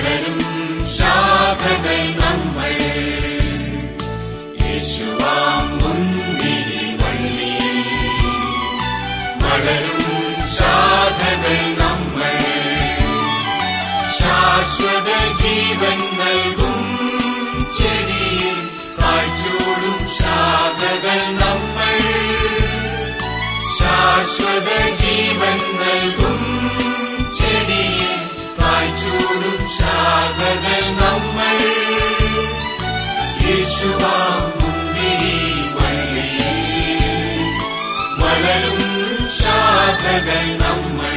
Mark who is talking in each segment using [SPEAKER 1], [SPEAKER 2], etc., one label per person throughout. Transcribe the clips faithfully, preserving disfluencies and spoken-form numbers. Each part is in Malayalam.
[SPEAKER 1] വളരും ശാഖകൾ നമ്മൾ യേശുവാം മുന്തിരി വള്ളിയിൽ. വളരും ശാഖകൾ നമ്മൾ ശാശ്വത ജീവൻ നൽകും ചെടിയിൽ. കായ്ച്ചൂടും ശാഖകൾ നമ്മൾ ശാശ്വത ജീവൻ നൽകും ചെടിയിൽ. കായ്ച്ചൂടും ശാഖകൾ നമ്മൾ യേശുവാം മുന്തിരി വള്ളിയിൽ. വളരും ശാഖകൾ നമ്മൾ.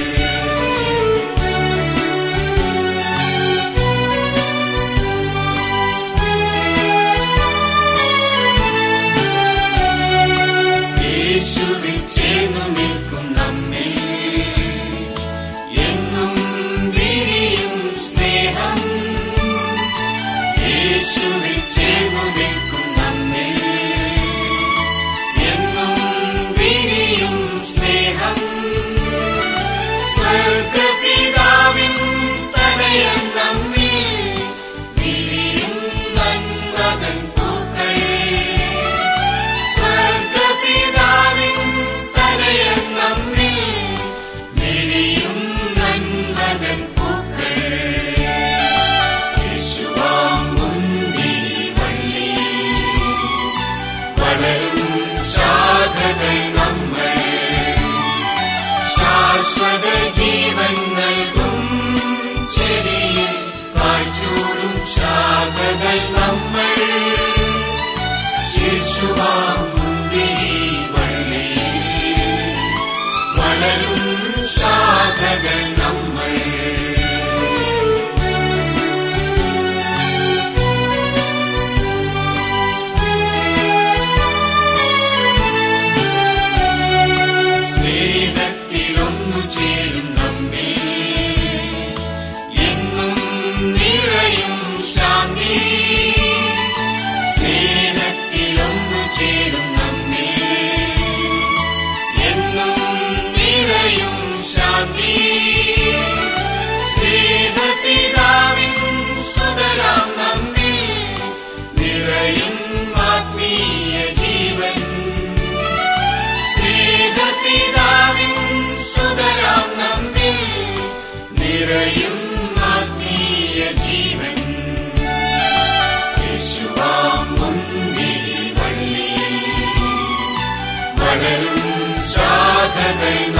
[SPEAKER 1] യേശുവിൽ ചേർന്നു നിൽക്കും നമ്മിൽ എന്നും വിരിയും സ്നേഹം. യേശുവിൽ ചേർന്നു നിൽക്കും നമ്മിൽ എന്നും വിരിയും സ്നേഹം. സ്വർഗപിതാവിൻ തനയൻ നമ്മിൽ വിരിയും നന്മതൻ പൂക്കൾ. സ്വർഗപിതാവിൻ തനയൻ നമ്മിൽ വിരിയും നന്മതൻ പൂക്കൾ. യേശുവാം മുന്തിരി വള്ളിയിൽ. വളരും ശാഖകൾ നമ്മൾ ശാശ്വത ജീവൻ നൽകും ചെടിയിൽ. കായ്ച്ചൂടും ശാഖകൾ നമ്മൾ യേശുവാം മുന്തിരി വള്ളിയിൽ. വളരും ശാഖകൾ നമ്മൾ. സ്നേഹത്തിലൊന്നു ചേരും നമ്മിൽ എന്നും നിറയും ശാന്തി. സ്നേഹത്തിലൊന്നു ചേരും നമ്മിൽ എന്നും നിറയും ശാന്തി. സ്നേഹപിതാവിൻ സുതരാം നമ്മിൽ നിറയും ആത്മീയ ജീവൻ. സ്നേഹപിതാവിൻ സുതരാം നമ്മിൽ നിറയും ആത്മീയ ജീവൻ. യേശുവാം മുന്തിരി വള്ളിയിൽ. വളരും ശാഖകൾ